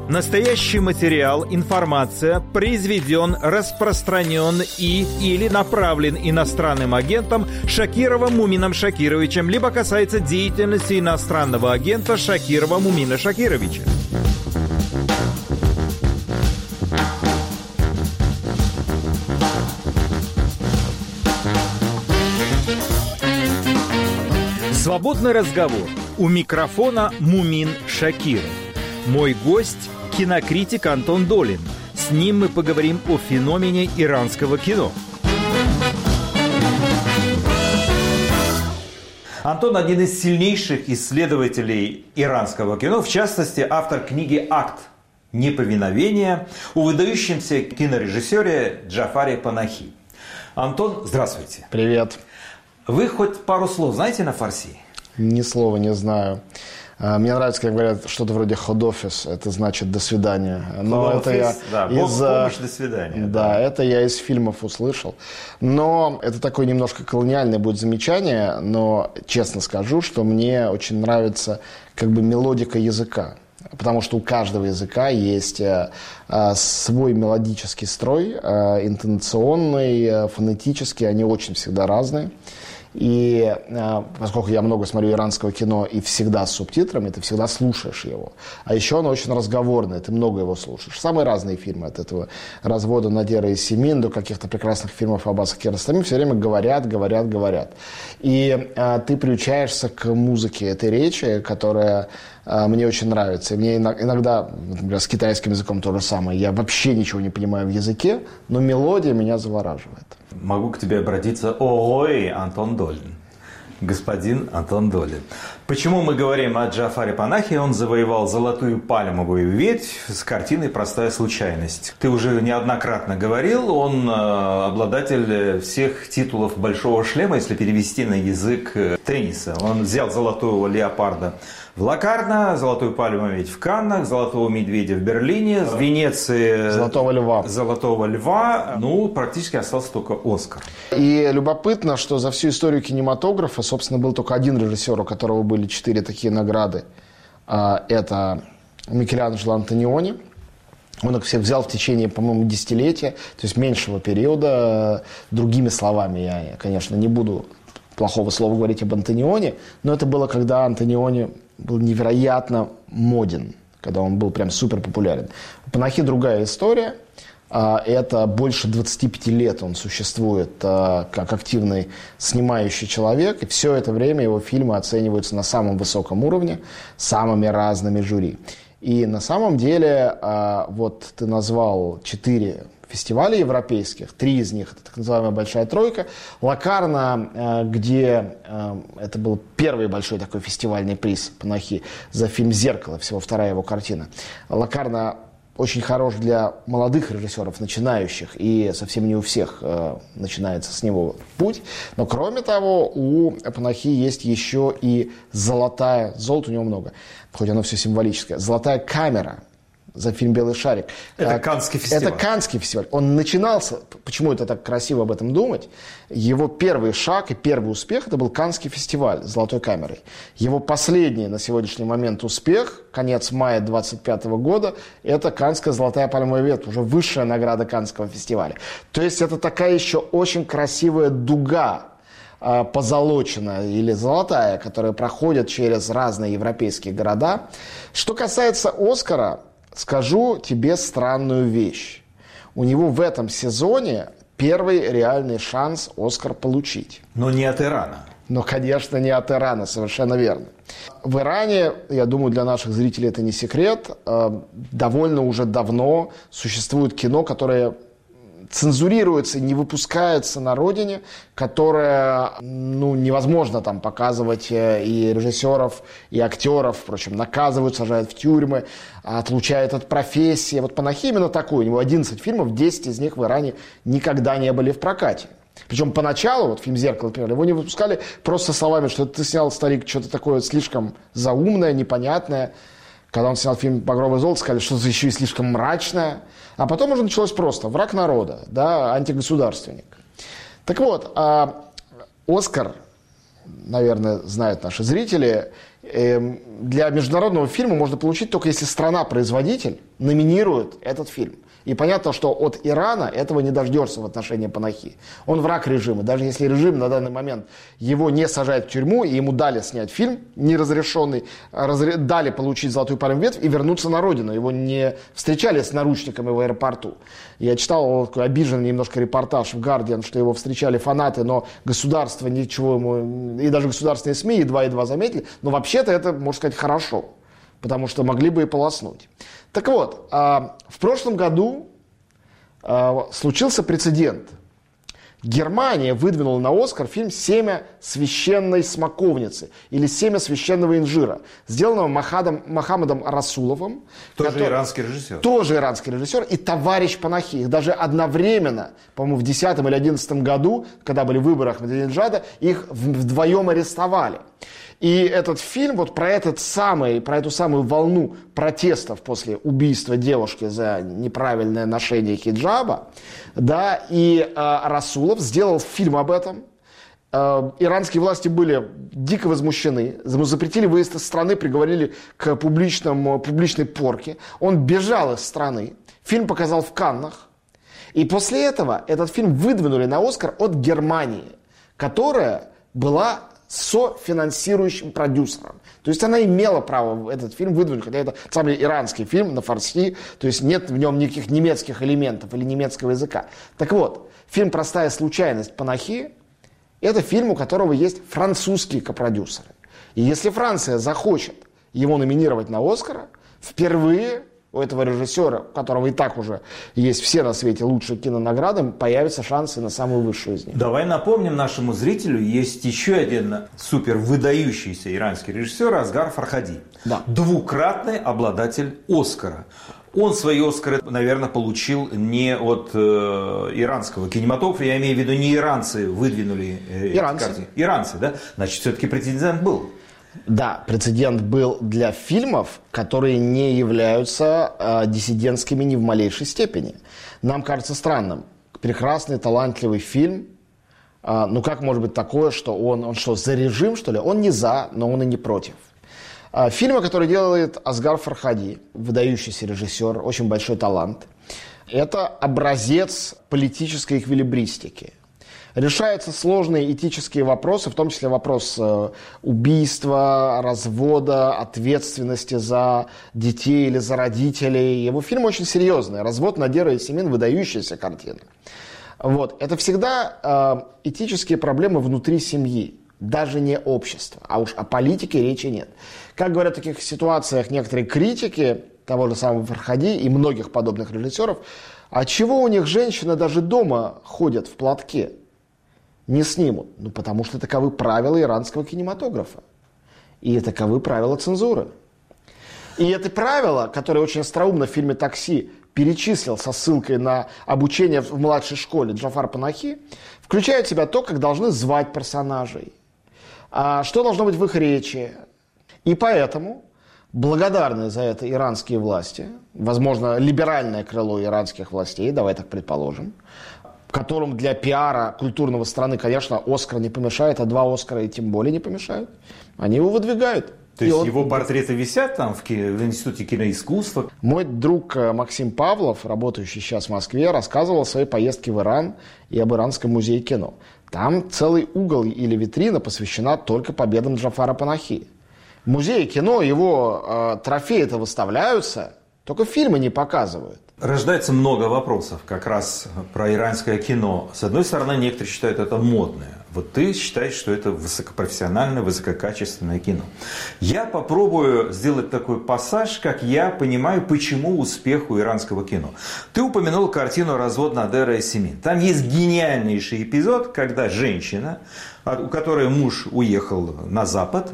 Настоящий материал, информация произведен, распространен или направлен иностранным агентом Шакировым Мумином Шакировичем, либо касается деятельности иностранного агента Шакирова Мумина Шакировича. Свободный разговор. У микрофона Мумин Шакиров. Мой гость – кинокритик Антон Долин. С ним мы поговорим о феномене иранского кино. Антон – один из сильнейших исследователей иранского кино, в частности, автор книги «Акт неповиновения» о выдающемся кинорежиссере Джафаре Панахи. Антон, здравствуйте. Привет. Вы хоть пару слов знаете на фарси? Ни слова не знаю. Мне нравится, как говорят, что-то вроде «ходофис», это значит «до свидания». Но это я помощь, до свидания. Да, это я из фильмов услышал. Но это такое немножко колониальное будет замечание, но честно скажу, что мне очень нравится как бы мелодика языка. Потому что у каждого языка есть свой мелодический строй, интонационный, фонетический, они очень всегда разные. И поскольку я много смотрю иранского кино и всегда с субтитрами, ты всегда слушаешь его. А еще оно очень разговорное, ты много его слушаешь. Самые разные фильмы, от этого «Развода Надера и Семин» до каких-то прекрасных фильмов Аббаса Киаростами, все время говорят. И ты приучаешься к музыке этой речи, которая мне очень нравится. И мне иногда, например, с китайским языком то же самое. Я вообще ничего не понимаю в языке, но мелодия меня завораживает. Могу к тебе обратиться. Ой, Антон Долин. Господин Антон Долин. Почему мы говорим о Джафаре Панахи? Он завоевал золотую пальмовую ветвь с картиной «Простая случайность». Ты уже неоднократно говорил, он обладатель всех титулов «Большого шлема», если перевести на язык тенниса. Он взял «Золотого леопарда» в Локарно, «Золотую пальмовую ветвь» в Каннах, «Золотого медведя» в Берлине, в Венеции «Золотого льва». Ну, практически остался только «Оскар». И любопытно, что за всю историю кинематографа, собственно, был только один режиссер, у которого были 4 такие награды. Это Микеланджело Антониони. Он их всех взял в течение, по-моему, десятилетия, то есть меньшего периода. Другими словами, я, конечно, не буду плохого слова говорить об Антониони, но это было, когда Антониони был невероятно моден, когда он был прям супер популярен. У Панахи другая история. Это больше 25 лет он существует как активный снимающий человек, и все это время его фильмы оцениваются на самом высоком уровне самыми разными жюри. И на самом деле, вот ты назвал 4 фестиваля европейских, 3 из них, это так называемая «Большая тройка». Локарно, где это был первый большой такой фестивальный приз Панахи за фильм «Зеркало», всего 2-я его картина. Локарно очень хорош для молодых режиссеров, начинающих, и совсем не у всех начинается с него путь. Но кроме того, у Панахи есть еще и золото у него много, хоть оно все символическое, золотая камера за фильм «Белый шарик». Это Каннский фестиваль. Это Каннский фестиваль. Он начинался, почему это так красиво об этом думать, его первый шаг и первый успех, это был Каннский фестиваль с «Золотой камерой». Его последний на сегодняшний момент успех, конец мая 2025 года, это Каннская «Золотая пальмовая ветвь», уже высшая награда Каннского фестиваля. То есть это такая еще очень красивая дуга, позолоченная или золотая, которая проходит через разные европейские города. Что касается «Оскара», скажу тебе странную вещь. У него в этом сезоне первый реальный шанс «Оскар» получить. Но не от Ирана. Но, конечно, не от Ирана, совершенно верно. В Иране, я думаю, для наших зрителей это не секрет, довольно уже давно существует кино, которое цензурируется, не выпускается на родине, которое невозможно там показывать и режиссеров, и актеров, впрочем, наказывают, сажают в тюрьмы, отлучают от профессии. Вот Панахи именно такой, у него 11 фильмов, 10 из них в Иране никогда не были в прокате. Причем поначалу, вот фильм «Зеркало», например, его не выпускали просто словами, что ты снял, старик, что-то такое слишком заумное, непонятное. Когда он снял фильм «Багровое золото», сказали, что это еще и слишком мрачное. А потом уже началось просто «Враг народа», да, антигосударственник. Так вот, «Оскар», наверное, знают наши зрители, для международного фильма можно получить только если страна-производитель номинирует этот фильм. И понятно, что от Ирана этого не дождешься в отношении Панахи. Он враг режима. Даже если режим на данный момент его не сажает в тюрьму, и ему дали снять фильм неразрешенный, дали получить золотую пальмовую ветвь и вернуться на родину. Его не встречали с наручниками в аэропорту. Я читал такой обиженный немножко репортаж в «Гардиан», что его встречали фанаты, но государство ничего ему... И даже государственные СМИ едва-едва заметили. Но вообще-то это, можно сказать, хорошо. Потому что могли бы и полоснуть. Так вот, в прошлом году случился прецедент. Германия выдвинула на Оскар фильм «Семя священной смоковницы» или «Семя священного инжира», сделанного Мохаммедом Расуловым. Тоже иранский режиссер. Тоже иранский режиссер и товарищ Панахи. Их даже одновременно, по-моему, в 2010 или 2011 году, когда были выборы Ахмадинеджада, их вдвоем арестовали. И этот фильм вот про эту самую волну протестов после убийства девушки за неправильное ношение хиджаба, да, и Расулов сделал фильм об этом. Иранские власти были дико возмущены, ему запретили выезд из страны, приговорили к публичной порке. Он бежал из страны, фильм показал в Каннах. И после этого этот фильм выдвинули на Оскар от Германии, которая была софинансирующим продюсером. То есть она имела право этот фильм выдвинуть, хотя это самый иранский фильм на фарси, то есть нет в нем никаких немецких элементов или немецкого языка. Так вот, фильм «Простая случайность» Панахи – это фильм, у которого есть французские копродюсеры. И если Франция захочет его номинировать на Оскара, впервые у этого режиссера, у которого и так уже есть все на свете лучшие кинонаграды, появятся шансы на самую высшую из них. Давай напомним нашему зрителю, есть еще один супер выдающийся иранский режиссер Асгар Фархади. Да. Двукратный обладатель Оскара. Он свои Оскары, наверное, получил не от иранского кинематографа, я имею в виду, не иранцы выдвинули Иранцы. Иранцы, да? Значит, все-таки прецедент был. Да, прецедент был для фильмов, которые не являются диссидентскими ни в малейшей степени. Нам кажется странным. Прекрасный, талантливый фильм. Ну как может быть такое, что он что, за режим, что ли? Он не за, но он и не против. Фильмы, которые делает Асгар Фархади, выдающийся режиссер, очень большой талант, это образец политической эквилибристики. Решаются сложные этические вопросы, в том числе вопрос убийства, развода, ответственности за детей или за родителей. Его фильм очень серьезный. «Развод Надера и Семин» – выдающаяся картина. Вот. Это всегда этические проблемы внутри семьи, даже не общества. А уж о политике речи нет. Как говорят в таких ситуациях некоторые критики того же самого Фархади и многих подобных режиссеров, а чего у них женщины даже дома ходят в платке? Не снимут. Ну, потому что таковы правила иранского кинематографа. И таковы правила цензуры. И это правило, которое очень остроумно в фильме «Такси» перечислил со ссылкой на обучение в младшей школе Джафар Панахи, включает в себя то, как должны звать персонажей, что должно быть в их речи. И поэтому благодарны за это иранские власти, возможно, либеральное крыло иранских властей, давай так предположим, которым для пиара культурного страны, конечно, Оскар не помешает, а 2 Оскара и тем более не помешают. Они его выдвигают. То есть его портреты висят там в Институте киноискусства? Мой друг Максим Павлов, работающий сейчас в Москве, рассказывал о своей поездке в Иран и об Иранском музее кино. Там целый угол или витрина посвящена только победам Джафара Панахи. В музее кино его трофеи-то выставляются, только фильмы не показывают. Рождается много вопросов как раз про иранское кино. С одной стороны, некоторые считают это модное. Вот ты считаешь, что это высокопрофессиональное, высококачественное кино. Я попробую сделать такой пассаж, как я понимаю, почему успех у иранского кино. Ты упомянул картину «Развод Надера и Семин». Там есть гениальнейший эпизод, когда женщина, у которой муж уехал на Запад,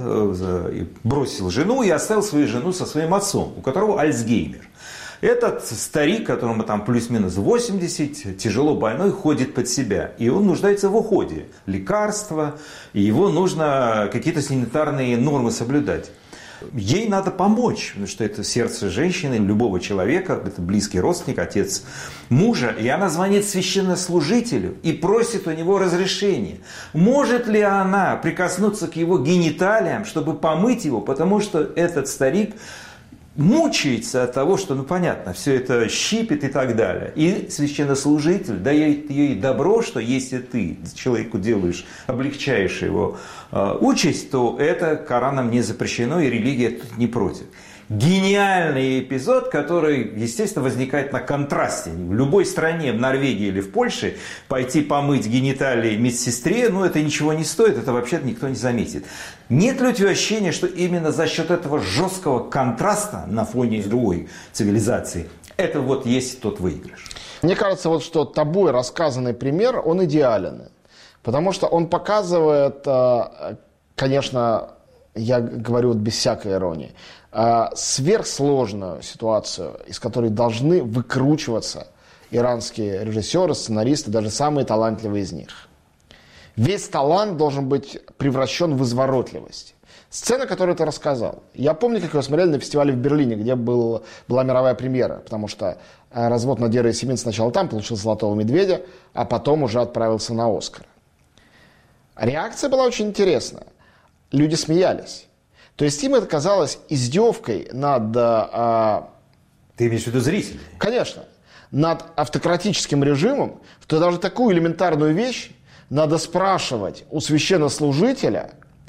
бросил жену и оставил свою жену со своим отцом, у которого Альцгеймер. Этот старик, которому там плюс-минус 80, тяжело больной, ходит под себя. И он нуждается в уходе. Лекарства, и его нужно какие-то санитарные нормы соблюдать. ей надо помочь, потому что это сердце женщины, любого человека, это близкий родственник, отец мужа, и она звонит священнослужителю и просит у него разрешения. Может ли она прикоснуться к его гениталиям, чтобы помыть его, потому что этот старик мучается от того, что, понятно, все это щипет и так далее. И священнослужитель дает ей добро, что если ты человеку делаешь, облегчаешь его участь, то это Кораном не запрещено, и религия тут не против. Гениальный эпизод, который, естественно, возникает на контрасте. В любой стране, в Норвегии или в Польше, пойти помыть гениталии медсестре, это ничего не стоит, это вообще-то никто не заметит. Нет ли у тебя ощущения, что именно за счет этого жесткого контраста на фоне другой цивилизации, это есть тот выигрыш? Мне кажется, что тобой рассказанный пример, он идеален. Потому что он показывает, конечно, я говорю без всякой иронии, сверхсложную ситуацию, из которой должны выкручиваться иранские режиссеры, сценаристы, даже самые талантливые из них. Весь талант должен быть превращен в изворотливость. Сцена, которую ты рассказал. Я помню, как его смотрели на фестивале в Берлине, где была мировая премьера, потому что «Развод Надеры и Семин» сначала там получил «Золотого медведя», а потом уже отправился на «Оскар». Реакция была очень интересная. Люди смеялись. То есть им это казалось издевкой над... Ты имеешь в виду зрителей? Конечно. Над автократическим режимом, что даже такую элементарную вещь надо спрашивать у священнослужителя,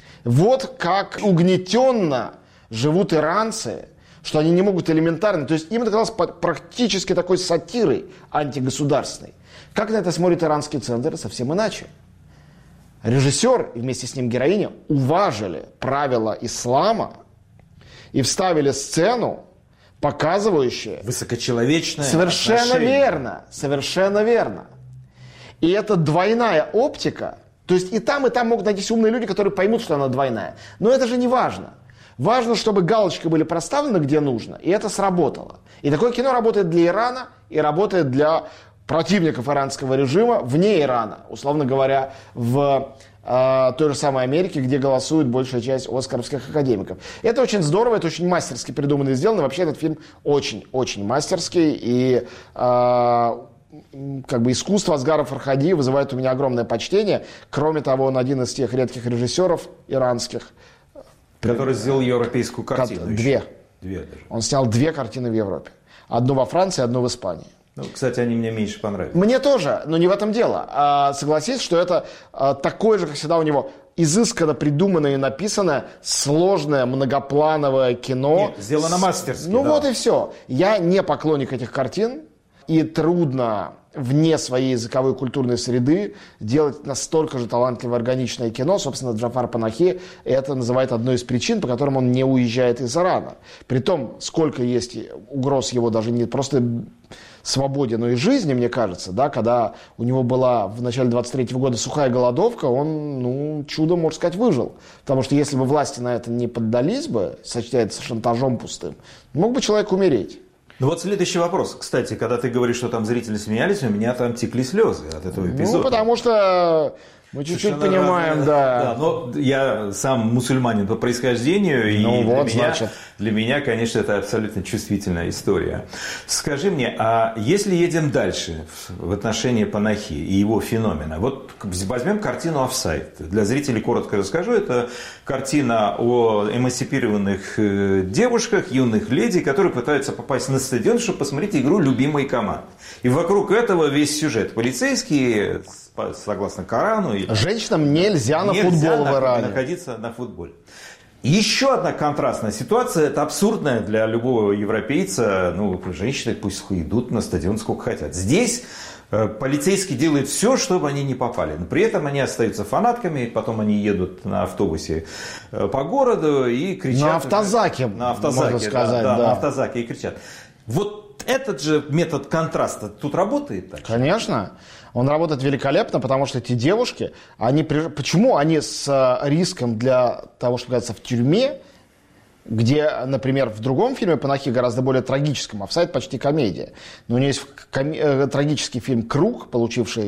как угнетенно живут иранцы, что они не могут элементарно... То есть им это казалось практически такой сатирой антигосударственной. Как на это смотрит иранский центр? Совсем иначе. Режиссер и вместе с ним героиня уважили правила ислама и вставили сцену, показывающую... Высокочеловечное Совершенно отношение. верно, совершенно верно. И это двойная оптика. То есть и там могут найтись умные люди, которые поймут, что она двойная. Но это же не важно. Важно, чтобы галочки были проставлены где нужно, и это сработало. И такое кино работает для Ирана и работает для противников иранского режима вне Ирана, условно говоря, в той же самой Америке, где голосует большая часть оскаровских академиков. Это очень здорово, это очень мастерски придумано и сделано. Вообще этот фильм очень-очень мастерский, и искусство Асгара Фархади вызывает у меня огромное почтение. Кроме того, он один из тех редких режиссеров иранских, который сделал европейскую картину. Две даже. Он снял 2 картины в Европе. Одну во Франции, одну в Испании. Кстати, они мне меньше понравились. Мне тоже, но не в этом дело. Согласись, что это такое же, как всегда у него, изысканно придуманное и написанное, сложное, многоплановое кино. Нет, сделано мастерски. Вот и все. Я не поклонник этих картин, и трудно вне своей языковой культурной среды делать настолько же талантливое органичное кино. Собственно, Джафар Панахи это называет одной из причин, по которым он не уезжает из Ирана. Притом, сколько есть угроз его даже не просто свободе, но и жизни, мне кажется, когда у него была в начале 23-го года сухая голодовка, он, чудом, можно сказать, выжил. Потому что если бы власти на это не поддались бы, сочтя это шантажом пустым, мог бы человек умереть. Следующий вопрос. Кстати, когда ты говоришь, что там зрители смеялись, у меня там текли слезы от этого эпизода. Потому что мы чуть-чуть понимаем, да. Но я сам мусульманин по происхождению, и для меня, конечно, это абсолютно чувствительная история. Скажи мне, а если едем дальше в отношении Панахи и его феномена, возьмем картину «Офсайд». Для зрителей коротко расскажу. Это картина о эмансипированных девушках, юных леди, которые пытаются попасть на стадион, чтобы посмотреть игру любимой команды. И вокруг этого весь сюжет. Полицейские, согласно Корану... Женщинам нельзя на футбол в Иране. Находиться на футболе. Еще одна контрастная ситуация, это абсурдная для любого европейца. Женщины пусть идут на стадион сколько хотят. Здесь полицейские делают все, чтобы они не попали. Но при этом они остаются фанатками, потом они едут на автобусе по городу и кричат. На автозаке, можно сказать. На автозаке и кричат. Этот же метод контраста тут работает? Так? Конечно. Он работает великолепно, потому что эти девушки, почему они с риском для того, что говорится, в тюрьме, где, например, в другом фильме Панахи гораздо более трагическом, «Офсайд» почти комедия. Но у нее есть трагический фильм «Круг», получивший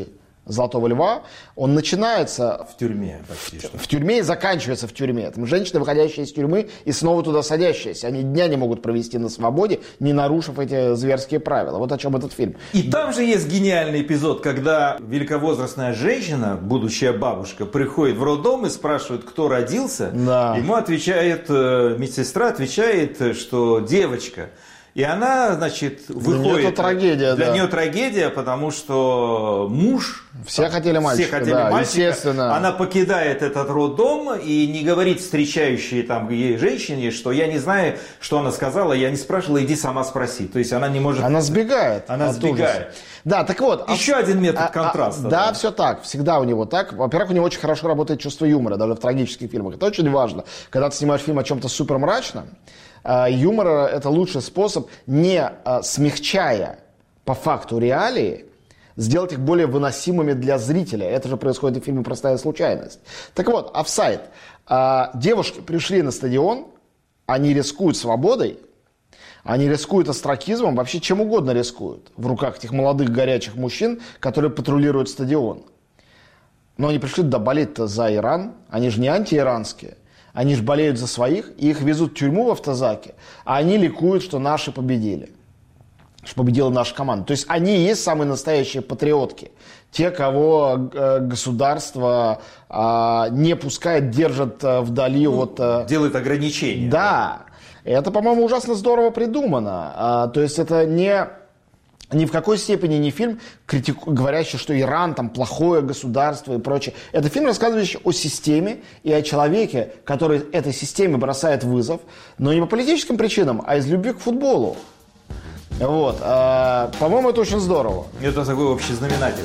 «Золотого льва», он начинается В тюрьме почти что. в тюрьме и заканчивается в тюрьме. Там женщины, выходящие из тюрьмы и снова туда садящиеся. Они дня не могут провести на свободе, не нарушив эти зверские правила. Вот о чем этот фильм. И там же есть гениальный эпизод, когда великовозрастная женщина, будущая бабушка, приходит в роддом и спрашивает, кто родился. Да. Ему отвечает, медсестра отвечает, что девочка. И она, значит, выходит... нее это трагедия, Для да. нее трагедия, потому что муж... Все хотели мальчика, Все хотели да, мальчика. естественно. Она покидает этот роддом и не говорит встречающей там ей женщине, что я не знаю, что она сказала, я не спрашивала, иди сама спроси. То есть она не может... Она сбегает. Она от сбегает. ужаса. Да, так вот. Еще один метод контраста. Да, все так. Всегда у него так. Во-первых, у него очень хорошо работает чувство юмора, даже в трагических фильмах. Это очень важно. Когда ты снимаешь фильм о чем-то супер мрачном, юмор – это лучший способ, не смягчая по факту реалии, сделать их более выносимыми для зрителя. Это же происходит в фильме «Простая случайность». Так вот, офсайд. Девушки пришли на стадион, они рискуют свободой, они рискуют остракизмом, вообще чем угодно рискуют в руках этих молодых горячих мужчин, которые патрулируют стадион. Но они пришли туда болеть-то за Иран, они же не антииранские. Они же болеют за своих, и их везут в тюрьму в автозаке, а они ликуют, что наши победили. Что победила наша команда. То есть они и есть самые настоящие патриотки. Те, кого государство не пускает, держит вдали от... Делает ограничения. Да. Это, по-моему, ужасно здорово придумано. То есть это ни в какой степени не фильм, говорящий, что Иран там плохое государство и прочее. Это фильм, рассказывающий о системе и о человеке, который этой системе бросает вызов, но не по политическим причинам, а из любви к футболу. Вот. По-моему, это очень здорово. Это такой общий знаменатель.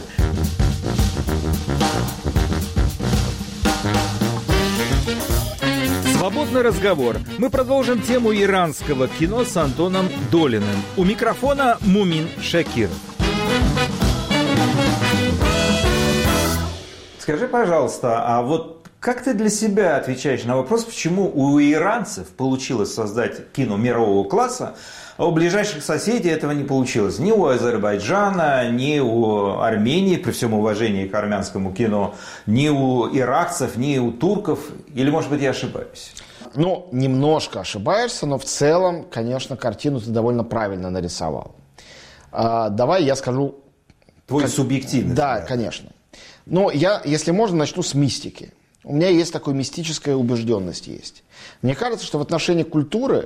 Свободный разговор. Мы продолжим тему иранского кино с Антоном Долиным. У микрофона Мумин Шакиров. Скажи, пожалуйста, а вот как ты для себя отвечаешь на вопрос, почему у иранцев получилось создать кино мирового класса, а у ближайших соседей этого не получилось? Ни у Азербайджана, ни у Армении, при всем уважении к армянскому кино, ни у иракцев, ни у турков. Или, может быть, я ошибаюсь? Ну, немножко ошибаешься, но в целом, конечно, картину ты довольно правильно нарисовал. Давай я скажу... Твой субъективный Да, взгляд. конечно. Но я, если можно, начну с мистики. У меня есть такая мистическая убежденность есть. Мне кажется, что в отношении культуры,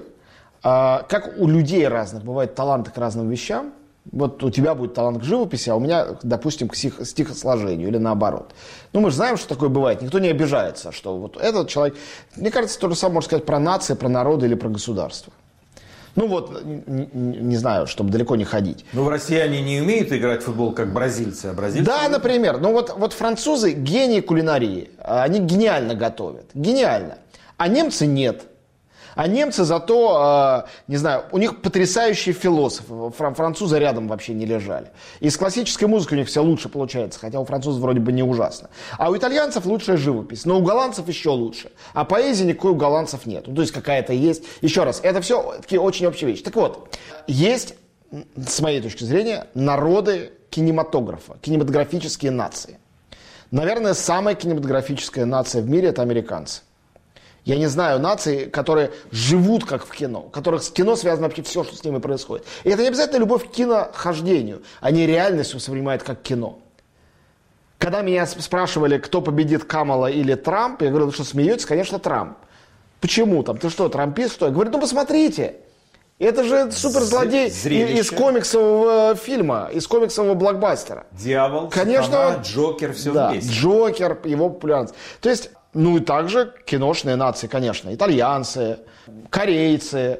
как у людей разных бывают таланты к разным вещам, вот у тебя будет талант к живописи, а у меня, допустим, к стихосложению или наоборот. Ну, мы же знаем, что такое бывает. Никто не обижается, что вот этот человек... Мне кажется, то же самое можно сказать про нации, про народы или про государство. Ну вот, не знаю, чтобы далеко не ходить. Ну, в России они не умеют играть в футбол, как бразильцы, а бразильцы... Да, например. Ну вот французы гении кулинарии. Они гениально готовят. Гениально. А немцы нет. А немцы зато, не знаю, у них потрясающие философы. Французы рядом вообще не лежали. И с классической музыкой у них все лучше получается, хотя у французов вроде бы не ужасно. А у итальянцев лучшая живопись, но у голландцев еще лучше. А поэзии никакой у голландцев нет. Ну, то есть какая-то есть. Еще раз, это все такие очень общие вещи. Так вот, есть, с моей точки зрения, народы кинематографа, кинематографические нации. Наверное, самая кинематографическая нация в мире – это американцы. Я не знаю наций, которые живут как в кино, у которых с кино связано вообще все, что с ними происходит. И это не обязательно любовь к кинохождению. Они реальность воспринимают как кино. Когда меня спрашивали, кто победит, Камала или Трамп, я говорю, вы что, смеетесь? Конечно, Трамп. Почему там? Ты что, трампист, что? Я говорю, ну посмотрите. Это же суперзлодей из комиксового фильма, из комиксового блокбастера. Дьявол, конечно, сатана, Джокер, все да, вместе. Джокер, его популярность. То есть... Ну и также киношные нации, конечно, итальянцы, корейцы,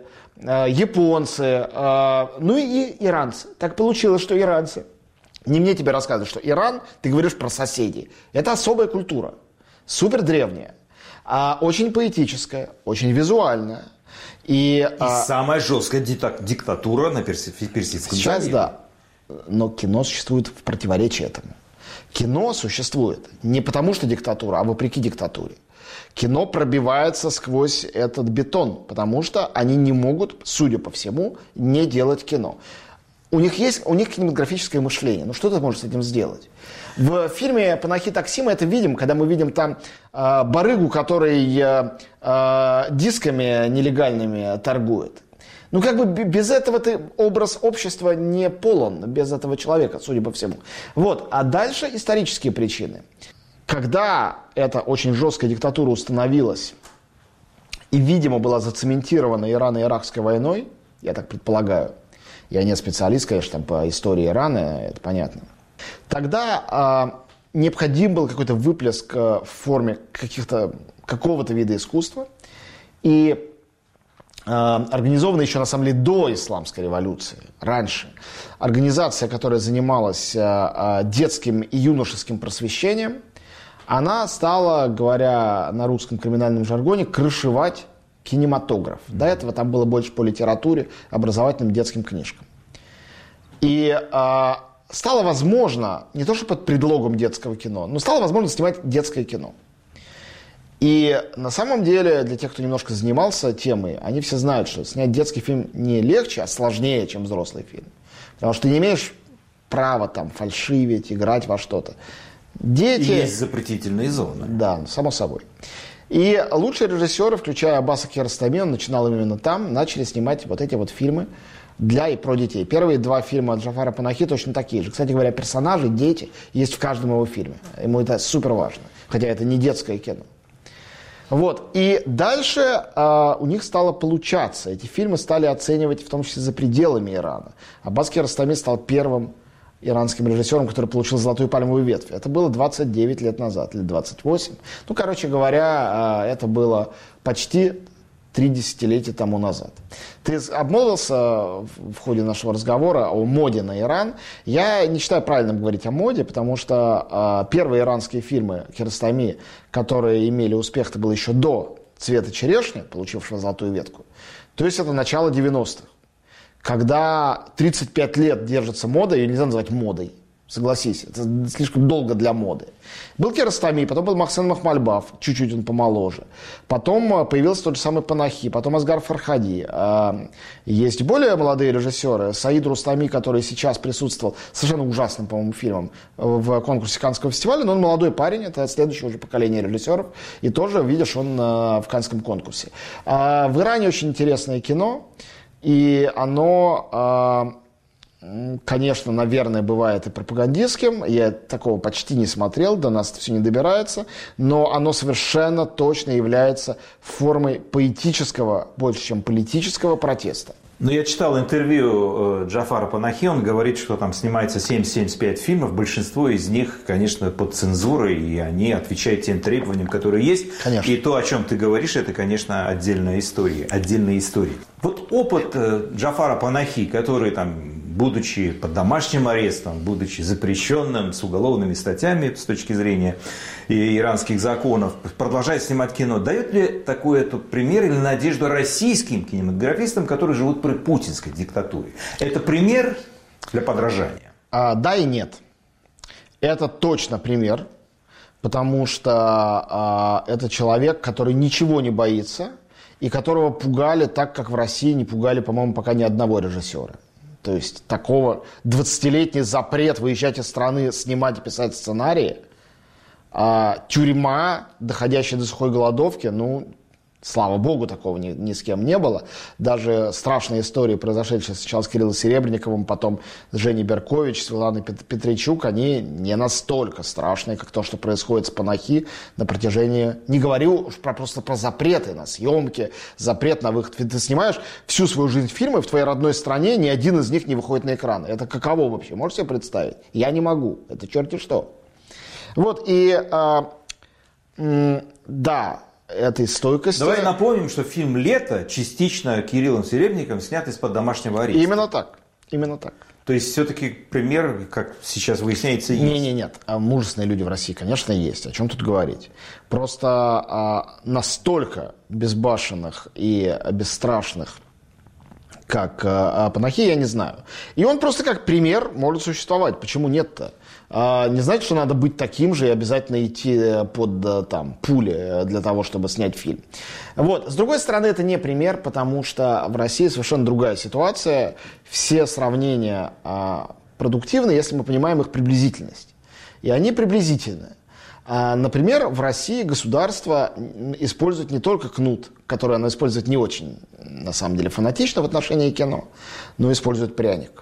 японцы, ну и иранцы. Так получилось, что иранцы. Не мне тебе рассказывать, что Иран, ты говоришь про соседей. Это особая культура, супер древняя, очень поэтическая, очень визуальная. И самая жесткая диктатура на Персидском сейчас заливе. Да, но кино существует в противоречии этому. Кино существует не потому, что диктатура, а вопреки диктатуре. Кино пробивается сквозь этот бетон, потому что они не могут, судя по всему, не делать кино. у них кинематографическое мышление. Ну что ты можешь с этим сделать? В фильме «Панахи Такси» мы это видим, когда мы видим там барыгу, который дисками нелегальными торгует. Ну, как бы без этого образ общества не полон, без этого человека, судя по всему. Вот. А дальше исторические причины. Когда эта очень жесткая диктатура установилась и, видимо, была зацементирована Ирано-Иракской войной, я так предполагаю, я не специалист, конечно, там, по истории Ирана, это понятно, тогда необходим был какой-то выплеск в форме какого-то вида искусства. И организована еще, на самом деле, до исламской революции, раньше, организация, которая занималась детским и юношеским просвещением, она стала, говоря на русском криминальном жаргоне, крышевать кинематограф. До этого там было больше по литературе, образовательным детским книжкам. И стало возможно, не то что под предлогом детского кино, но стало возможно снимать детское кино. И на самом деле, для тех, кто немножко занимался темой, они все знают, что снять детский фильм не легче, а сложнее, чем взрослый фильм. Потому что ты не имеешь права там фальшивить, играть во что-то. Дети... Есть запретительные зоны. Да, само собой. И лучшие режиссеры, включая Аббаса Киаростами, он начинал именно там, начали снимать вот эти вот фильмы для и про детей. Первые два фильма от Джафара Панахи точно такие же. Кстати говоря, персонажи, дети есть в каждом его фильме. Ему это супер важно. Хотя это не детское кино. Вот. И дальше у них стало получаться. Эти фильмы стали оценивать в том числе за пределами Ирана. Аббас Киаростами стал первым иранским режиссером, который получил «Золотую пальмовую ветвь». Это было 29 лет назад, или 28. Ну, короче говоря, это было почти 3 десятилетия тому назад. Ты обмолвился в ходе нашего разговора о моде на Иран. Я не считаю правильным говорить о моде, потому что первые иранские фильмы Киаростами, которые имели успех, это было еще до «Цвета черешни», получившего «Золотую ветку». То есть это начало 90-х. Когда 35 лет держится мода, ее нельзя называть модой. Согласись, это слишком долго для моды. Был Киаростами, потом был Мохсен Махмальбаф, чуть-чуть он помоложе. Потом появился тот же самый Панахи, потом Асгар Фархади. Есть более молодые режиссеры. Саид Рустами, который сейчас присутствовал совершенно ужасным, по-моему, фильмом в конкурсе Каннского фестиваля, но он молодой парень, это следующее уже поколение режиссеров. И тоже, видишь, он в Каннском конкурсе. В Иране очень интересное кино, и оно... Конечно, наверное, бывает и пропагандистским. Я такого почти не смотрел, до нас это все не добирается. Но оно совершенно точно является формой поэтического, больше чем политического протеста. Но я читал интервью Джафара Панахи, он говорит, что там снимается 70-75 фильмов, большинство из них, конечно, под цензурой, и они отвечают тем требованиям, которые есть. Конечно. И то, о чем ты говоришь, это, конечно, отдельные истории. Вот опыт Джафара Панахи, который там, будучи под домашним арестом, будучи запрещенным с уголовными статьями с точки зрения иранских законов, продолжает снимать кино. Дает ли такой этот пример или надежду российским кинематографистам, которые живут при путинской диктатуре? Это пример для подражания? Да и нет. Это точно пример, потому что это человек, который ничего не боится и которого пугали так, как в России не пугали, по-моему, пока ни одного режиссера. То есть такого 20-летний запрет выезжать из страны, снимать и писать сценарии, тюрьма, доходящая до сухой голодовки, ну, слава богу, такого ни с кем не было. Даже страшные истории, произошедшие сначала с Кириллом Серебренниковым, потом с Женей Беркович, Светланой Петричук, они не настолько страшные, как то, что происходит с Панахи на протяжении... Не говорю просто про запреты на съемки, запрет на выход. Ты снимаешь всю свою жизнь фильмы, в твоей родной стране ни один из них не выходит на экран. Это каково вообще? Можешь себе представить? Я не могу. Это черти что. Вот, и да, этой стойкости... Давай напомним, что фильм «Лето» частично Кириллом Серебренниковым снят из-под домашнего ареста. Именно так. Именно так. То есть, все-таки пример, как сейчас выясняется, есть? Нет. Мужественные люди в России, конечно, есть. О чем тут говорить? Просто настолько безбашенных и бесстрашных как Панахи, я не знаю. И он просто как пример может существовать. Почему нет-то? Не значит, что надо быть таким же и обязательно идти под пули для того, чтобы снять фильм. Вот. С другой стороны, это не пример, потому что в России совершенно другая ситуация. Все сравнения продуктивны, если мы понимаем их приблизительность. И они приблизительны. Например, в России государство использует не только кнут, который оно использует не очень, на самом деле, фанатично в отношении кино, но использует пряник.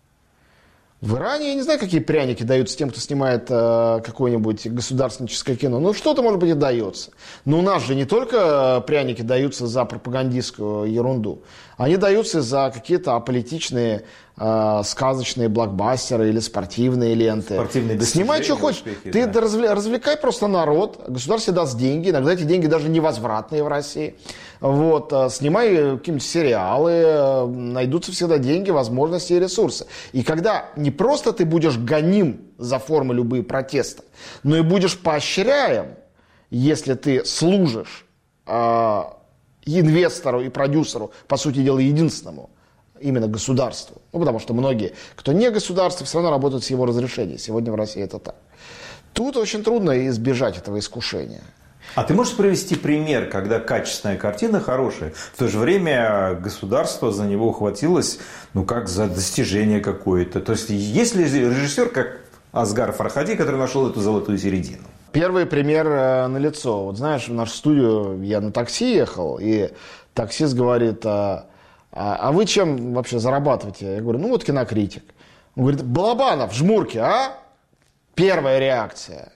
В Иране, я не знаю, какие пряники даются тем, кто снимает какое-нибудь государственническое кино. Ну, что-то, может быть, и дается. Но у нас же не только пряники даются за пропагандистскую ерунду. Они даются за какие-то аполитичные, сказочные блокбастеры или спортивные ленты. Снимай, что хочешь. Ты развлекай просто народ. Государство даст деньги. Иногда эти деньги даже невозвратные в России. Вот. Снимай какие-нибудь сериалы. Найдутся всегда деньги, возможности и ресурсы. И когда не просто ты будешь гоним за формы любые протеста, но и будешь поощряем, если ты служишь инвестору и продюсеру, по сути дела, единственному, именно государству. Ну, потому что многие, кто не государство, все равно работают с его разрешения. Сегодня в России это так. Тут очень трудно избежать этого искушения. А ты можешь привести пример, когда качественная картина хорошая, в то же время государство за него ухватилось, как за достижение какое-то? То есть, есть ли режиссер, как Асгар Фархади, который нашел эту золотую середину? Первый пример налицо. Вот знаешь, в нашу студию я на такси ехал, и таксист говорит: а вы чем вообще зарабатываете? Я говорю: вот кинокритик. Он говорит: Балабанов, жмурки, а? Первая реакция.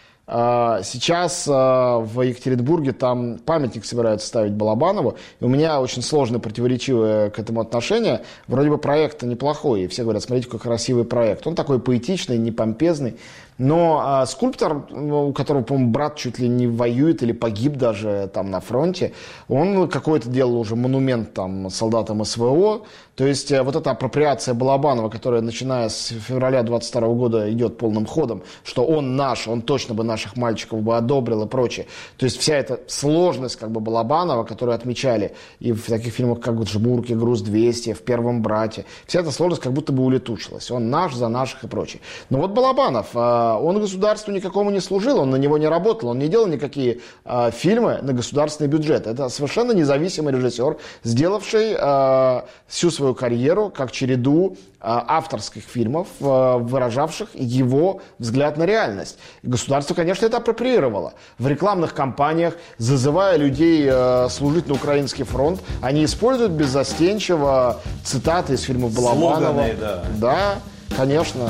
Сейчас в Екатеринбурге там памятник собираются ставить Балабанову, и у меня очень сложное, противоречивое к этому отношение. Вроде бы проект неплохой, и все говорят: смотрите, какой красивый проект. Он такой поэтичный, не помпезный. Но скульптор, у которого, по-моему, брат чуть ли не воюет или погиб даже там на фронте, он какой-то делал уже монумент там солдатам СВО. То есть вот эта апроприация Балабанова, которая, начиная с февраля 22 года, идет полным ходом, что он наш, он точно бы наших мальчиков бы одобрил и прочее. То есть вся эта сложность Балабанова, которую отмечали и в таких фильмах, как «Жмурки», «Груз-200», в «Первом брате», вся эта сложность как будто бы улетучилась. Он наш, за наших и прочее. Но вот Балабанов, он государству никакому не служил, он на него не работал, он не делал никакие фильмы на государственный бюджет. Это совершенно независимый режиссер, сделавший всю свою карьеру как череду авторских фильмов, выражавших его взгляд на реальность. И государство, конечно, это апроприировало. В рекламных кампаниях, зазывая людей служить на Украинский фронт, они используют беззастенчиво цитаты из фильмов Балабанова. Слоганы, да. Да, конечно.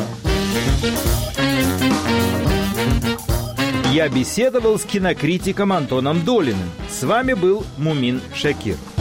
Я беседовал с кинокритиком Антоном Долиным. С вами был Мумин Шакир.